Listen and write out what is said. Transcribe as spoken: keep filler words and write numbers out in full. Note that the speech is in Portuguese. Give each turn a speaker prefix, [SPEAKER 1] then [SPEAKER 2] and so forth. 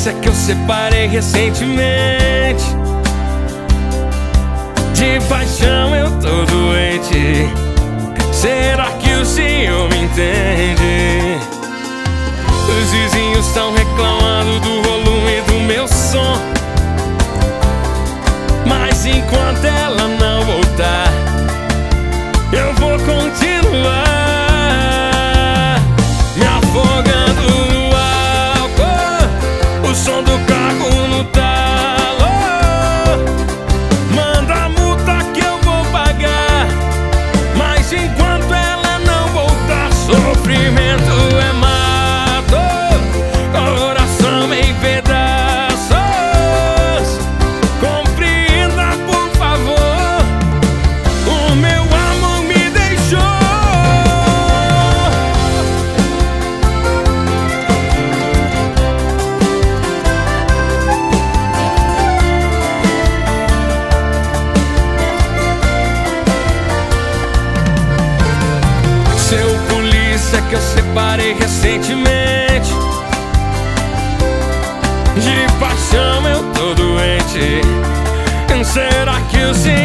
[SPEAKER 1] polícia que eu separei recentemente. De paixão eu tô doente. Será que o senhor me entende? Os vizinhos estão reclamando do volume do meu som, mas enquanto ela não voltar, eu vou continuar me afogando no álcool, o som do carro no talo. Manda a multa que eu vou pagar, mas enquanto ela não voltar, sofrimento é mato, coração em pedaços. Compreenda, por favor, o meu amor me deixou. Seu polícia que eu separei recentemente. De paixão eu tô doente. Será que o senhor